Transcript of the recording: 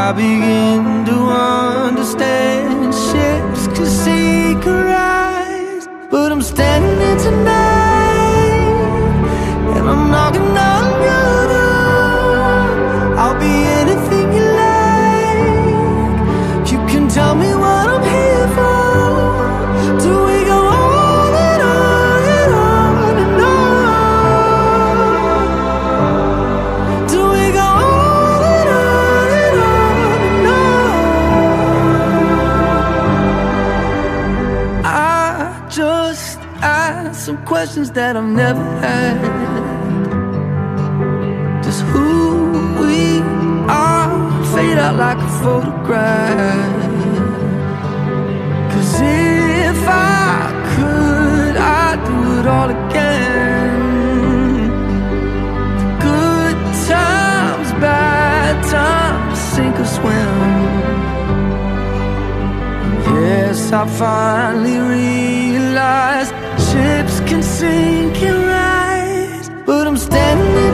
I begin to understand. Ships can sink or rise, but I'm standing here tonight, and I'm knocking on your door. I'll be anything you like. You can tell me what I'm here for. Do we go on and on and on and on? Do we go on and on and on and on? I just asked some questions that I've never had. Does who we are fade out like a photograph? 'Cause if I could, I'd do it all again. Good times, bad times, sink or swim. Yes, I finally realized ships can sink and rise, but I'm standing